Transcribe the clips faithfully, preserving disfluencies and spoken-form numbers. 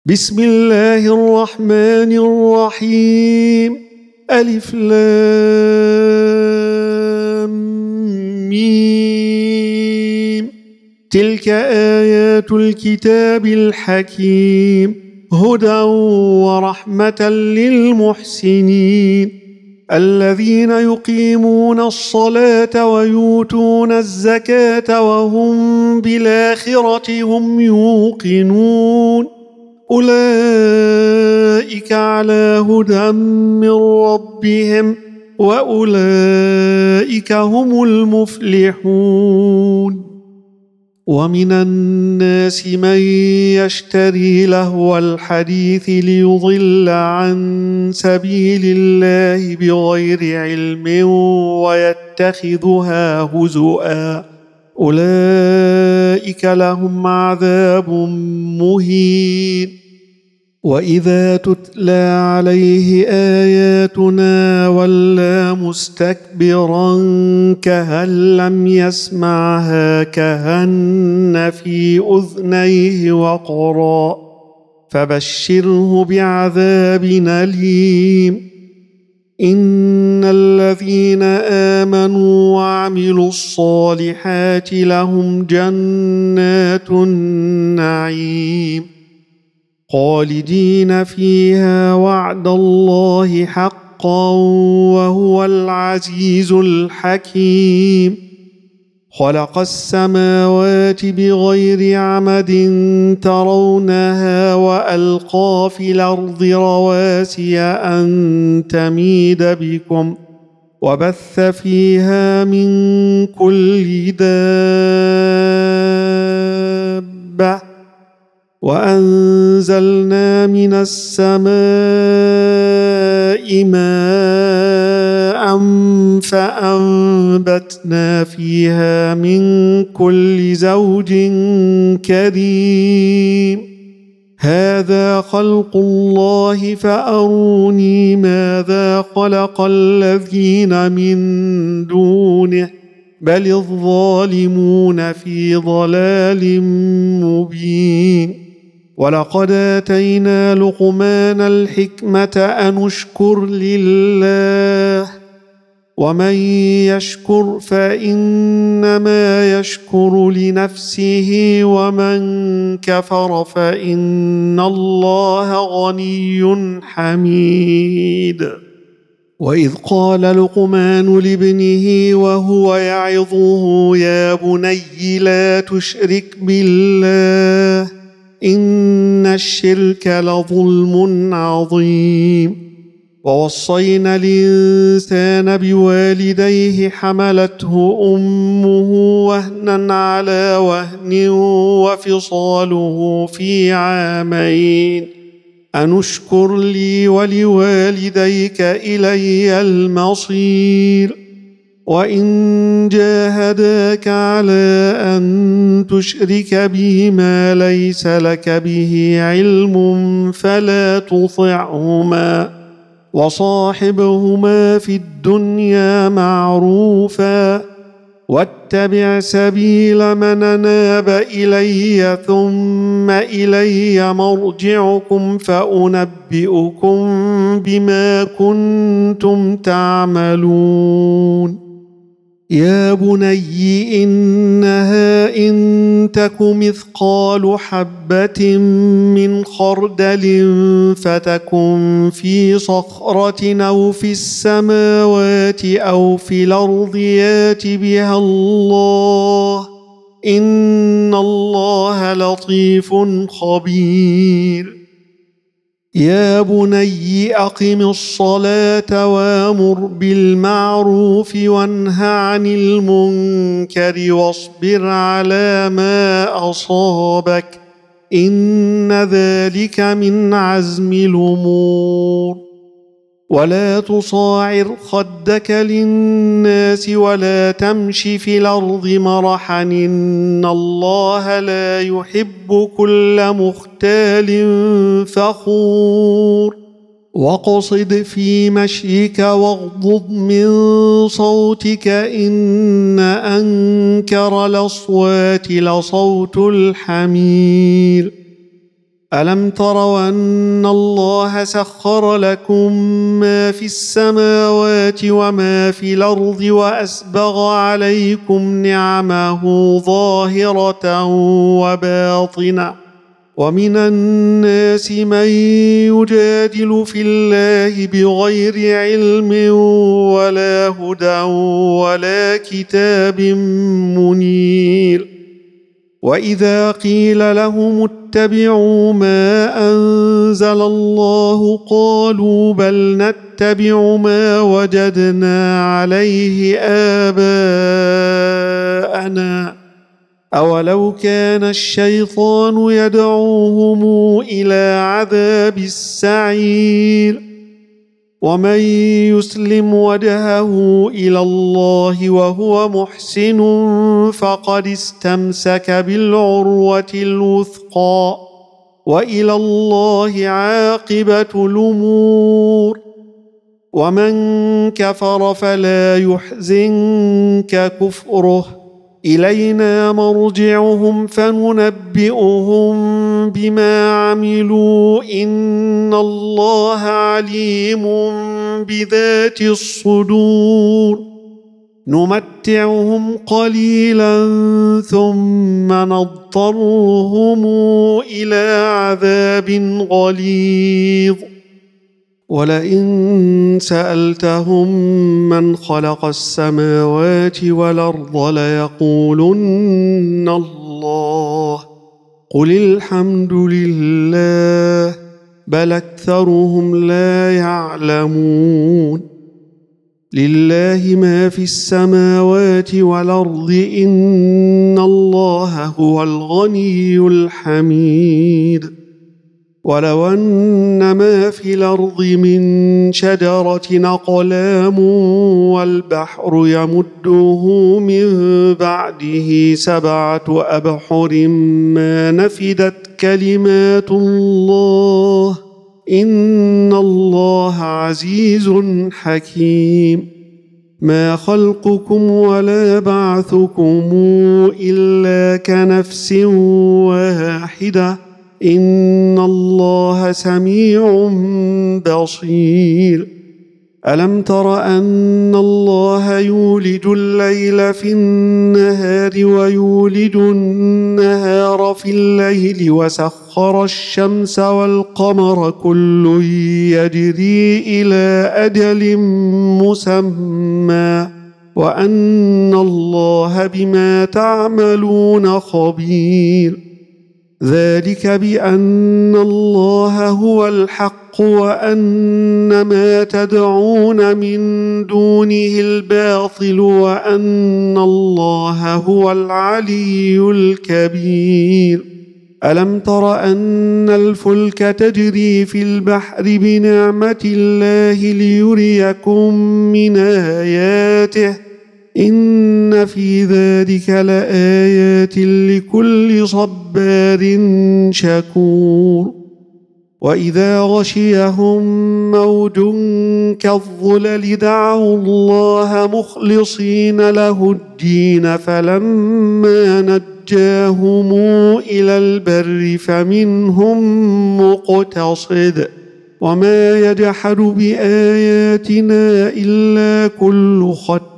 بسم الله الرحمن الرحيم. ألف لام ميم. تلك آيات الكتاب الحكيم، هدى ورحمة للمحسنين الذين يقيمون الصلاة ويؤتون الزكاة وهم بالآخرة هم يوقنون. أولئك على هدى من ربهم وأولئك هم المفلحون. ومن الناس من يشتري لهو الحديث ليضل عن سبيل الله بغير علم ويتخذها هزؤا، أولئك لهم عذاب مهين. وإذا تتلى عليه آياتنا ولى مستكبرا كأن لم يسمعها كأن في أذنيه وقرا، فبشره بعذاب أليم. إن الذين آمنوا وعملوا الصالحات لهم جنات النعيم خالدين فيها وعد الله حقا وهو العزيز الحكيم. خلق السماوات بغير عمد ترونها وألقى في الأرض رواسي أن تميد بكم وبث فيها من كل دابة وأنزلنا من السماء ماء فأنبتنا فيها من كل زوج كريم. هذا خلق الله فأروني ماذا خلق الذين من دونه بل الظالمون في ضلال مبين. ولقد آتينا لقمان الحكمة أن اشكر لله ومن يشكر فإنما يشكر لنفسه ومن كفر فإن الله غني حميد. وإذ قال لقمان لابنه وهو يعظه يا بني لا تشرك بالله إن الشرك لظلم عظيم. ووصينا الإنسان بوالديه حملته أمه وهنا على وهن وفصاله في عامين أن اشكر لي ولوالديك إلي المصير. وإن جاهداك على أن تشرك بي ما ليس لك به علم فلا تطعهما وصاحبهما في الدنيا معروفا واتبع سبيل من أناب إلي ثم إلي مرجعكم فأنبئكم بما كنتم تعملون. يا بني إنها إن تك مثقال حبة من خردل فتكن في صخرة أو في السماوات أو في الأرض يات بها الله إن الله لطيف خبير. يا بني أقم الصلاة وأمر بالمعروف وانه عن المنكر واصبر على ما أصابك إن ذلك من عزم الأمور. ولا تصاعر خدك للناس ولا تمش في الأرض مرحا إن الله لا يحب كل مختال فخور. واقصد في مشيك واغضض من صوتك إن أنكر الأصوات لصوت الحمير. ألم تروا أن الله سخر لكم ما في السماوات وما في الأرض وأسبغ عليكم نعمه ظاهرة وباطنة ومن الناس من يجادل في الله بغير علم ولا هدى ولا كتاب منير وإذا قيل لهم اتبعوا ما أنزل الله قالوا بل نتبع ما وجدنا عليه آباءنا أولو كان الشيطان يدعوهم إلى عذاب السعير ومن يسلم وجهه إلى الله وهو محسن فقد استمسك بالعروة الوثقى وإلى الله عاقبة الأمور ومن كفر فلا يحزنك كفره إلينا مرجعهم فننبئهم بما عملوا إن الله عليم بذات الصدور نمتعهم قليلا ثم نضطرهم إلى عذاب غليظ ولئن سألتهم من خلق السماوات والأرض ليقولن الله قل الحمد لله بل أكثرهم لا يعلمون لله ما في السماوات والأرض إن الله هو الغني الحميد ولو أن ما في الأرض من شجرة أقلام والبحر يمده من بعده سبعة أبحر ما نفدت كلمات الله إن الله عزيز حكيم ما خلقكم ولا بعثكم إلا كنفس واحدة إن الله سميع بصير ألم تر أن الله يولج الليل في النهار ويولج النهار في الليل وسخر الشمس والقمر كل يجري إلى أجل مسمى وأن الله بما تعملون خبير ذلك بأن الله هو الحق وأن ما تدعون من دونه الباطل وأن الله هو العلي الكبير ألم تر أن الفلك تجري في البحر بنعمة الله ليريكم من آياته إن في ذلك لآيات لكل صبار شكور وإذا غشيهم موج كالظلل دعوا الله مخلصين له الدين فلما نجاهم إلى البر فمنهم مقتصد وما يجحد بآياتنا إلا كل ختار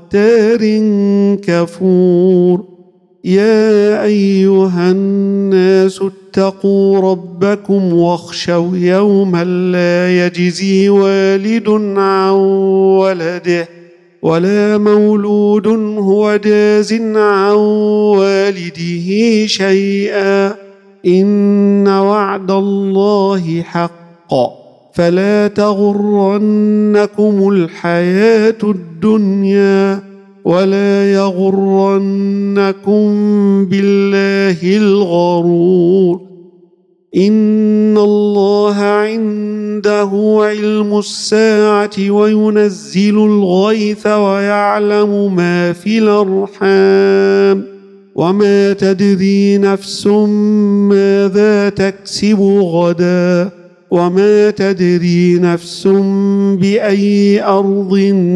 كفور يا أيها الناس اتقوا ربكم واخشوا يوما لا يجزي والد عن ولده ولا مولود هو جاز عن والده شيئا إن وعد الله حق فلا تغرنكم الحياة الدنيا ولا يغرنكم بالله الغرور إن الله عنده علم الساعة وينزل الغيث ويعلم ما في الأرحام وما تدري نفس ماذا تكسب غدا وما تدري نفس بأي أرض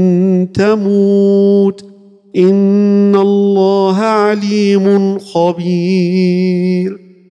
تموت إن الله عليم خبير